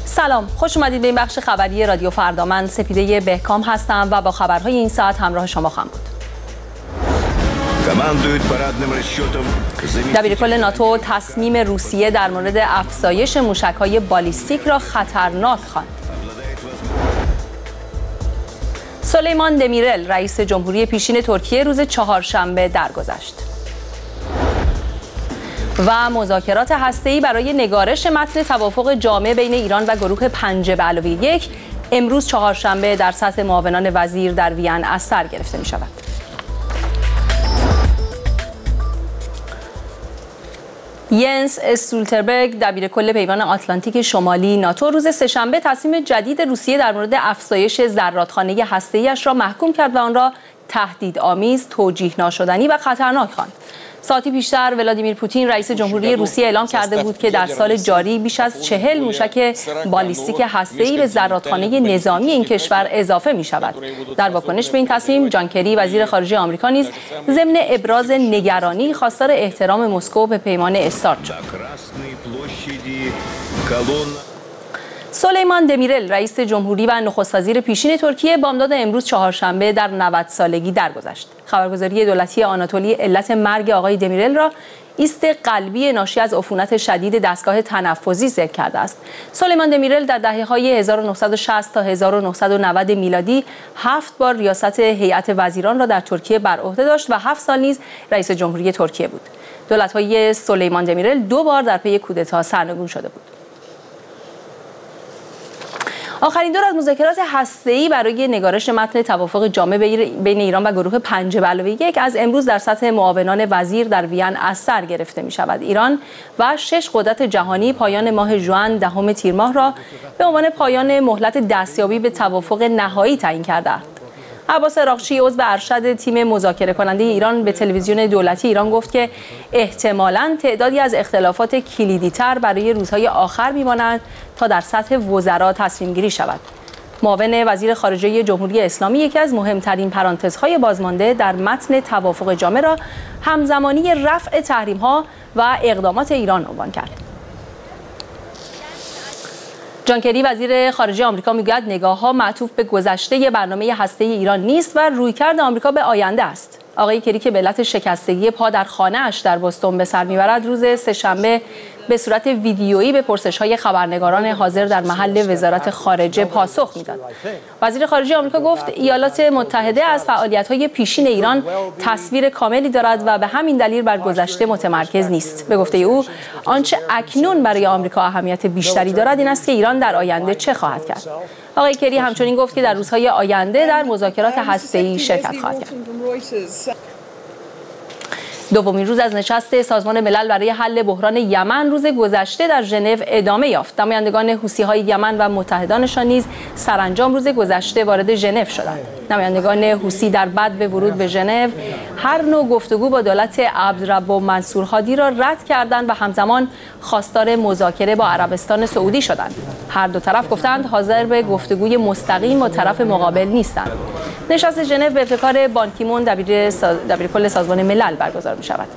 سلام، خوش اومدید به این بخش خبری رادیو فردا. من سپیده بهکام هستم و با خبرهای این ساعت همراه شما خواهم بود. دبیرکل ناتو تصمیم روسیه در مورد افزایش موشک‌های بالیستیک را خطرناک خواند. سلیمان دمیرل رئیس جمهوری پیشین ترکیه روز چهارشنبه درگذشت. و مذاکرات هسته‌ای برای نگارش متن توافق جامع بین ایران و گروه 5+1 امروز چهارشنبه در سطح معاونان وزیر در وین از سر گرفته می شود. ینس استولتنبرگ دبیرکل پیمان آتلانتیک شمالی ناتو روز سه‌شنبه تصمیم جدید روسیه در مورد افزایش زرادخانه هسته‌ای‌اش را محکوم کرد و آن را تهدیدآمیز، توجیه ناشدنی و خطرناک خواند. ساعتی پیشتر ولادیمیر پوتین رئیس جمهوری روسیه اعلام کرده بود که در سال جاری بیش از 40 موشک بالیستیک هسته‌ای به زرادخانه نظامی این کشور اضافه می شود. در واکنش به این تصمیم، جان کری وزیر خارجه آمریکا نیز ضمن ابراز نگرانی خواستار احترام مسکو به پیمان استارت شد. سلیمان دمیرل رئیس جمهوری و نخست وزیر پیشین ترکیه بامداد امروز چهارشنبه در 90 سالگی درگذشت. خبرگزاری دولتی آناتولی علت مرگ آقای دمیرل را ایست قلبی ناشی از عفونت شدید دستگاه تنفسی ذکر کرده است. سلیمان دمیرل در دهه‌های 1960 تا 1990 میلادی 7 بار ریاست هیئت وزیران را در ترکیه بر عهده داشت و 7 سال نیز رئیس جمهوری ترکیه بود. دولت‌های سلیمان دمیرل 2 بار در پی کودتا سرنگون شده بود. آخرین دور از مذاکرات هسته‌ای برای نگارش متن توافق جامع بین ایران و گروه 5+1 از امروز در سطح معاونان وزیر در وین از سر گرفته می شود. ایران و 6 قدرت جهانی پایان ماه ژوئن 10 تیر ماه را به عنوان پایان مهلت دستیابی به توافق نهایی تعیین کردند. عباس عراقچی عضو ارشد تیم مذاکره کننده ایران به تلویزیون دولتی ایران گفت که احتمالاً تعدادی از اختلافات کلیدی‌تر برای روزهای آخر می‌مانند تا در سطح وزرا تصمیم گیری شود. معاون وزیر خارجه جمهوری اسلامی یکی از مهمترین پرانتزهای بازمانده در متن توافق جامع را همزمانی رفع تحریم‌ها و اقدامات ایران عنوان کرد. جان کری وزیر خارجه آمریکا میگوید نگاه‌ها معطوف به گذشته برنامه هسته‌ای ایران نیست و رویکرد آمریکا به آینده است. آقای کری که به علت شکستگی پا در خانه‌اش در بوستون به سر میبرد روز سه‌شنبه به صورت ویدیویی به پرسش‌های خبرنگاران حاضر در محل وزارت خارجه پاسخ میداد. وزیر خارجه آمریکا گفت ایالات متحده از فعالیت‌های پیشین ایران تصویر کاملی دارد و به همین دلیل بر گذشته متمرکز نیست. به گفته او آنچه اکنون برای آمریکا اهمیت بیشتری دارد این است که ایران در آینده چه خواهد کرد. آقای کری همچنین گفت که در روزهای آینده در مذاکرات هسته‌ای شرکت خواهد کرد. دومین روز از نشست سازمان ملل برای حل بحران یمن روز گذشته در ژنو ادامه یافت. نمایندگان حوثی‌های یمن و متحدانشان نیز سرانجام روز گذشته وارد ژنو شدند. نمایندگان حوثی در بدو ورود به ژنو هر نوع گفتگو با دولت عبدالرب منصور هادی را رد کردند و همزمان خواستار مذاکره با عربستان سعودی شدند. هر دو طرف گفتند حاضر به گفتگوی مستقیم با طرف مقابل نیستند. نشست ژنو به ابتکار بان کی مون دبیرکل سازمان ملل برگزار می شود.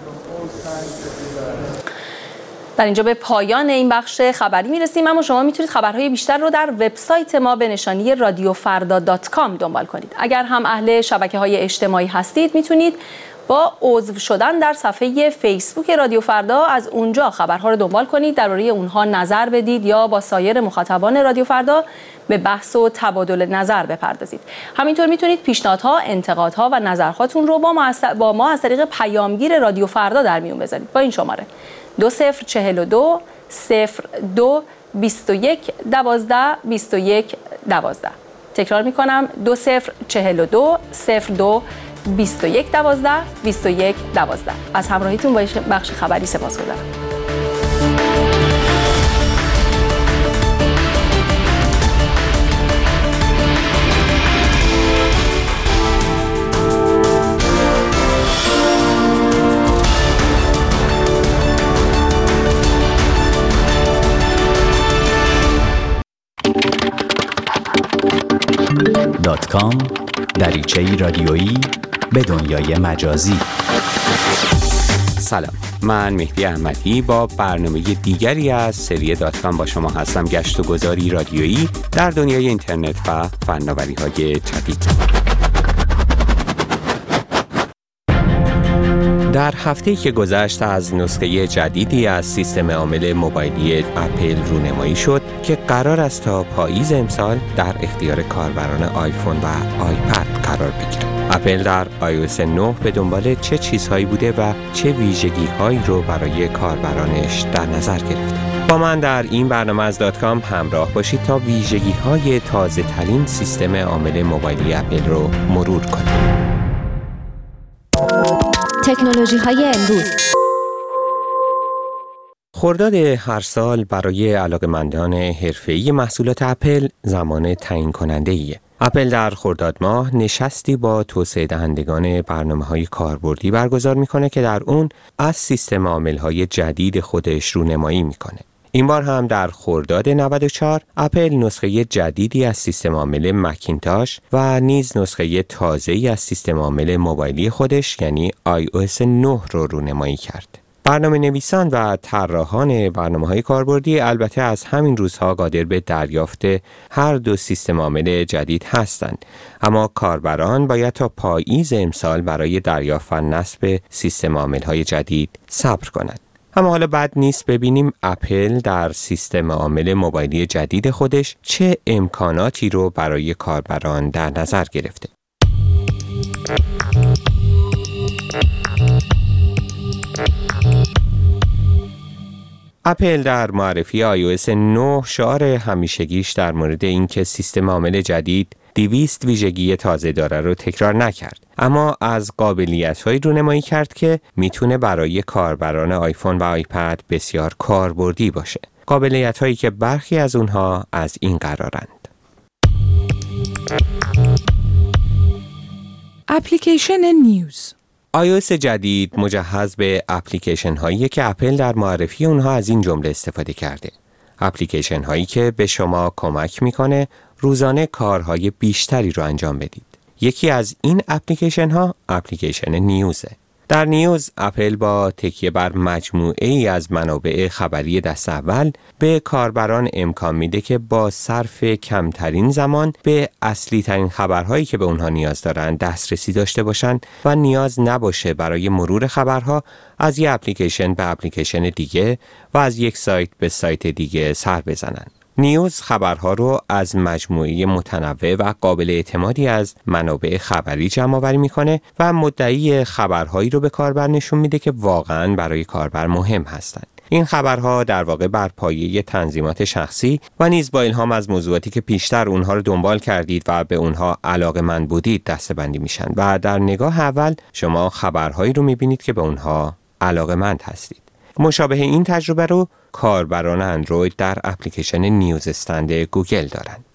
در اینجا به پایان این بخش خبری میرسیم، اما شما میتونید خبرهای بیشتر رو در وبسایت ما به نشانی radiofarda.com دنبال کنید. اگر هم اهل شبکه‌های اجتماعی هستید میتونید با عضو شدن در صفحه فیسبوک رادیو فردا از اونجا خبرها رو دنبال کنید، درباره اونها نظر بدید یا با سایر مخاطبان رادیو فردا به بحث و تبادل نظر بپردازید. همینطور میتونید پیشنهادها، انتقادها و نظرهاتون رو با ما از طریق پیامگیر رادیو فردا در میون بذارید با این شماره 2042 02 21 12 21 12. تکرار میکنم 2042 02 21 12 21 12. از همراهیتون با بخش خبری سپاسگزارم. .com دریچه‌ای رادیویی به دنیای مجازی. سلام، من مهدی احمدی با برنامه دیگری از سری داتکام با شما هستم. گشت و گذاری رادیویی در دنیای اینترنت و فناوری‌های جدید. در هفته‌ای که گذشت از نسخه جدیدی از سیستم عامل موبایلی اپل رونمایی شد که قرار است تا پاییز امسال در اختیار کاربران آیفون و آیپد قرار بگیرد. اپل در iOS 9 به دنبال چه چیزهایی بوده و چه ویژگی‌هایی رو برای کاربرانش در نظر گرفته؟ با من در این برنامه از داتکام همراه باشید تا ویژگی‌های تازه‌ترین سیستم عامل موبایلی اپل رو مرور کنیم. تکنولوژی‌های امروز. خرداد هر سال برای علاقه‌مندان حرفه‌ای محصولات اپل زمان تعیین کننده‌ایه. اپل در خرداد ماه نشستی با توسعه دهندگان برنامه‌های کاربردی برگزار می‌کنه که در اون از سیستم عامل‌های جدید خودش رونمایی می‌کنه. این بار هم در خرداد 94 اپل نسخه جدیدی از سیستم عامل مکینتاش و نیز نسخه تازه‌ای از سیستم عامل موبایلی خودش یعنی iOS 9 رو رونمایی کرد. برنامه‌نویسان و طراحان برنامه‌های کاربردی البته از همین روزها قادر به دریافت هر دو سیستم عامل جدید هستند، اما کاربران باید تا پاییز امسال برای دریافت و نصب سیستم عامل‌های جدید صبر کنند. اما حالا بد نیست ببینیم اپل در سیستم عامل موبایلی جدید خودش چه امکاناتی رو برای کاربران در نظر گرفته. اپل در معرفی iOS 9 شعار همیشگیش در مورد اینکه سیستم عامل جدید 200 ویژگی تازه داره رو تکرار نکرد، اما از قابلیت‌هایی رونمایی کرد که میتونه برای کاربران آیفون و آیپد بسیار کاربردی باشه. قابلیت‌هایی که برخی از اونها از این قرارند: اپلیکیشن نیوز. iOS جدید مجهز به اپلیکیشن هایی که اپل در معرفی اونها از این جمله استفاده کرده. اپلیکیشن هایی که به شما کمک میکنه روزانه کارهای بیشتری رو انجام بدید. یکی از این اپلیکیشن ها اپلیکیشن نیوزه. در نیوز اپل با تکیه بر مجموعه ای از منابع خبری دست اول به کاربران امکان میده که با صرف کمترین زمان به اصلی ترین خبرهایی که به اونها نیاز دارن دسترسی داشته باشن و نیاز نباشه برای مرور خبرها از یک اپلیکیشن به اپلیکیشن دیگه و از یک سایت به سایت دیگه سر بزنن. نیوز خبرها رو از مجموعه متنوع و قابل اعتمادی از منابع خبری جمع آوری میکنه و مدعی خبرهایی رو به کاربر نشون میده که واقعاً برای کاربر مهم هستند. این خبرها در واقع بر پایه تنظیمات شخصی و نیز با الهام از موضوعاتی که پیشتر اونها رو دنبال کردید و به اونها علاقه‌مند بودید دسته‌بندی میشن و در نگاه اول شما خبرهایی رو میبینید که به اونها علاقه‌مند هستید. مشابه این تجربه رو کاربران اندروید در اپلیکیشن نیوز استند گوگل دارند.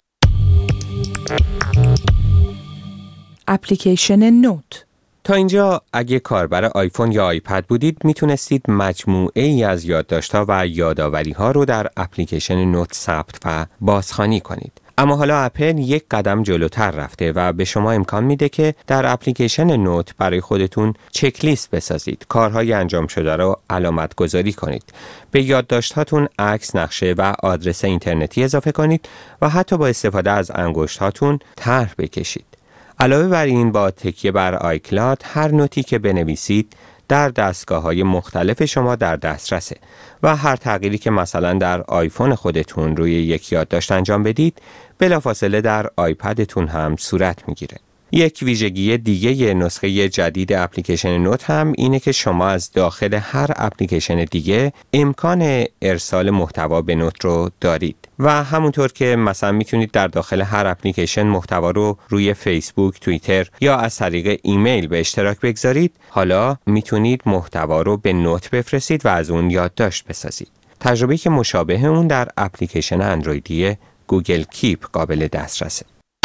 اپلیکیشن نوت. تا اینجا اگه کاربر آیفون یا آیپد بودید میتونستید مجموعه ای از یادداشت‌ها و یادآوری‌ها رو در اپلیکیشن نوت ثبت و بازخوانی کنید. اما حالا اپل یک قدم جلوتر رفته و به شما امکان میده که در اپلیکیشن نوت برای خودتون چک لیست بسازید، کارهای انجام شده رو علامت گذاری کنید، به یادداشت‌هاتون عکس، نقشه و آدرس اینترنتی اضافه کنید و حتی با استفاده از انگشت‌هاتون طرح بکشید. علاوه بر این با تکیه بر آیکلاد هر نوتی که بنویسید در دستگاه‌های مختلف شما در دسترسه و هر تغییری که مثلا در آیفون خودتون روی یک یادداشت انجام بدید بلافاصله در آیپدتون هم صورت میگیره. یک ویژگی دیگه نسخه جدید اپلیکیشن نوت هم اینه که شما از داخل هر اپلیکیشن دیگه امکان ارسال محتوا به نوت رو دارید و همونطور که مثلا میتونید در داخل هر اپلیکیشن محتوا رو روی فیسبوک، توییتر یا از طریق ایمیل به اشتراک بگذارید، حالا میتونید محتوا رو به نوت بفرستید و از اون یادداشت بسازید. تجربه‌ای که مشابه اون در اپلیکیشن اندرویدی گوگل کیپ قابل دسترسه.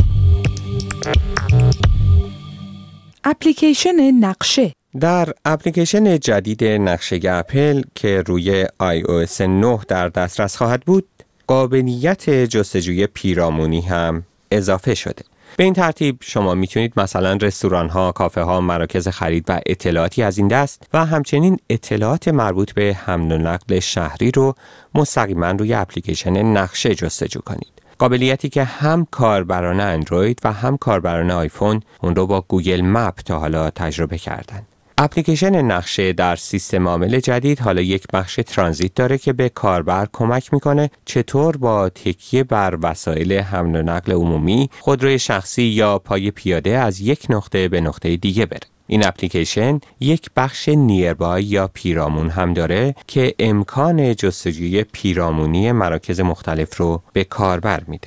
اپلیکیشن نقشه. در اپلیکیشن جدید نقشه اپل که روی iOS 9 در دسترس خواهد بود، قابلیت جستجوی پیرامونی هم اضافه شده. به این ترتیب شما میتونید مثلا رستوران‌ها، کافه‌ها، مراکز خرید و اطلاعاتی از این دست و همچنین اطلاعات مربوط به حمل و نقل شهری رو مستقیما روی اپلیکیشن نقشه جستجو کنید. قابلیتی که هم کاربران اندروید و هم کاربران آیفون اون رو با گوگل مپ تا حالا تجربه کردن. اپلیکیشن نقشه در سیستم عامل جدید حالا یک بخش ترانزیت داره که به کاربر کمک میکنه چطور با تکیه بر وسایل حمل و نقل عمومی، خودروی شخصی یا پای پیاده از یک نقطه به نقطه دیگه بره. این اپلیکیشن یک بخش نیربای یا پیرامون هم داره که امکان جستجوی پیرامونی مراکز مختلف رو به کاربر میده.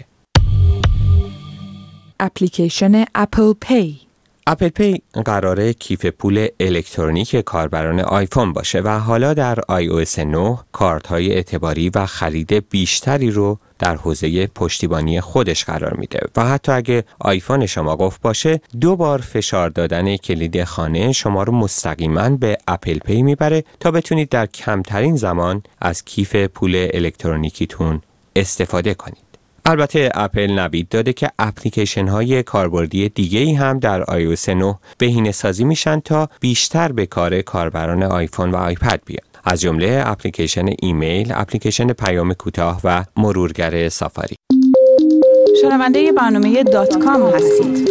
اپلیکیشن اپل پی. اپل پی قراره کیف پول الکترونیک کاربران آیفون باشه و حالا در iOS 9 کارت‌های اعتباری و خرید بیشتری رو در حوزه پشتیبانی خودش قرار میده و حتی اگه آیفون شما قفل باشه 2 بار فشار دادن کلید خانه شما رو مستقیما به اپل پی میبره تا بتونید در کمترین زمان از کیف پول الکترونیکیتون استفاده کنید. البته اپل نوید داده که اپلیکیشن های کاربردی دیگه‌ای هم در iOS 9 بهینه‌سازی میشن تا بیشتر به کار کاربران آیفون و آیپد بیان. از جمله اپلیکیشن ایمیل، اپلیکیشن پیام کوتاه و مرورگر سافاری. شنونده برنامه .com هستید.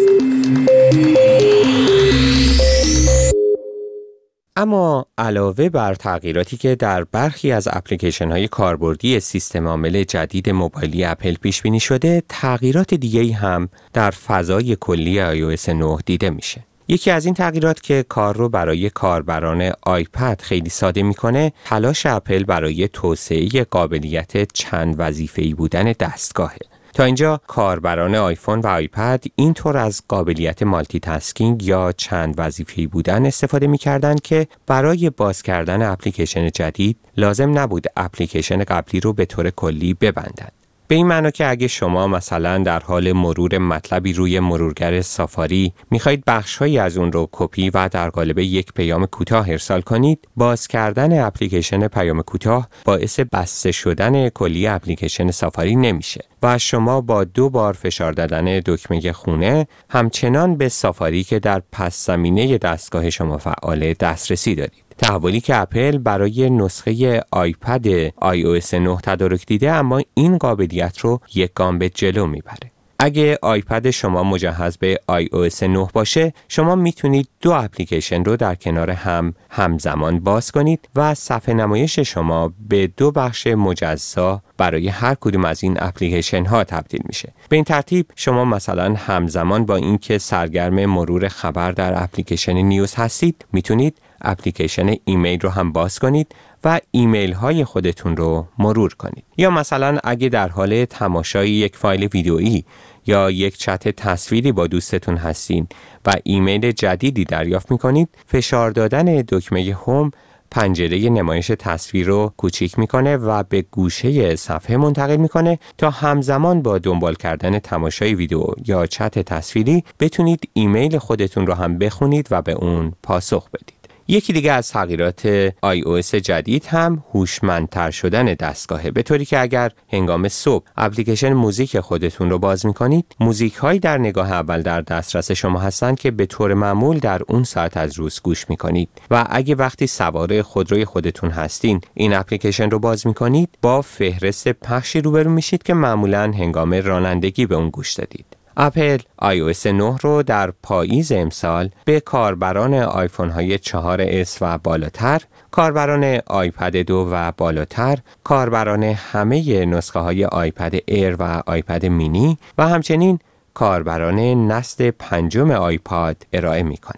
اما علاوه بر تغییراتی که در برخی از اپلیکیشن‌های کاربردی سیستم عامل جدید موبایلی اپل پیش بینی شده، تغییرات دیگه‌ای هم در فضای کلی iOS 9 دیده میشه. یکی از این تغییرات که کار رو برای کاربران آیپد خیلی ساده میکنه، تلاش اپل برای توسعه قابلیت چند وظیفه‌ای بودن دستگاهه. تا اینجا کاربران آیفون و آیپد اینطور از قابلیت مالتی تاسکینگ یا چند وظیفه‌ای بودن استفاده می‌کردند که برای باز کردن اپلیکیشن جدید لازم نبود اپلیکیشن قبلی رو به طور کلی ببندند. به این معنی که اگه شما مثلا در حال مرور مطلبی روی مرورگر سافاری میخواید بخش‌هایی از اون رو کپی و در قالب یک پیام کوتاه ارسال کنید، باز کردن اپلیکیشن پیام کوتاه باعث بسته شدن کلی اپلیکیشن سافاری نمیشه و شما با 2 بار فشار دادن دکمه خونه همچنان به سافاری که در پس زمینه دستگاه شما فعال دسترسی دارید. تحولی که اپل برای نسخه آیپد iOS 9 تدارک دیده، اما این قابلیت رو یک گام به جلو میبره. اگه آیپد شما مجهز به iOS 9 باشه، شما میتونید 2 اپلیکیشن رو در کنار هم همزمان باز کنید و صفحه نمایش شما به 2 بخش مجزا برای هر کدوم از این اپلیکیشن ها تبدیل میشه. به این ترتیب شما مثلا همزمان با اینکه سرگرم مرور خبر در اپلیکیشن نیوز هستید، میتونید اپلیکیشن ایمیل رو هم باز کنید و ایمیل های خودتون رو مرور کنید. یا مثلا اگه در حال تماشای یک فایل ویدئویی یا یک چت تصویری با دوستتون هستین و ایمیل جدیدی دریافت میکنید، فشار دادن دکمه هوم پنجره نمایش تصویر رو کوچیک میکنه و به گوشه صفحه منتقل میکنه تا همزمان با دنبال کردن تماشای ویدیو یا چت تصویری بتونید ایمیل خودتون رو هم بخونید و به اون پاسخ بدید. یکی دیگه از تغییرات iOS جدید هم هوشمندتر شدن دستگاهه، به طوری که اگر هنگام صبح اپلیکیشن موزیک خودتون رو باز میکنید، موزیک هایی در نگاه اول در دسترس شما هستن که به طور معمول در اون ساعت از روز گوش میکنید و اگه وقتی سوار خودروی خودتون هستین این اپلیکیشن رو باز میکنید، با فهرست پخشی روبرو میشید که معمولاً هنگام رانندگی به اون گوش دادید. اپل iOS 9 رو در پاییز امسال به کاربران آیفون های 4S و بالاتر، کاربران آیپد 2 و بالاتر، کاربران همه نسخه های آیپد ایر و آیپد مینی و همچنین کاربران نسل 5 آیپاد ارائه میکنه.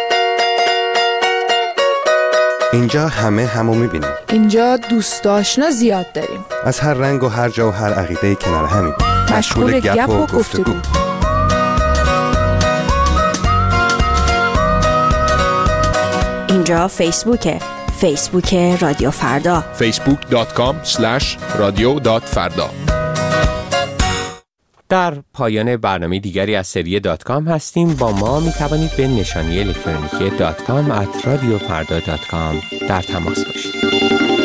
اینجا همو میبینیم. اینجا دوست آشنا زیاد داریم. از هر رنگ و هر جا و هر عقیده کنار همیم. مشغول گپ و گفتگو. اینجا فیسبوک رادیو فردا. facebook.com/radio.farda. در پایان برنامه دیگری از سری .com هستیم. با ما می توانید به نشانی الکترونیکی .com @radiofarda.com در تماس باشید.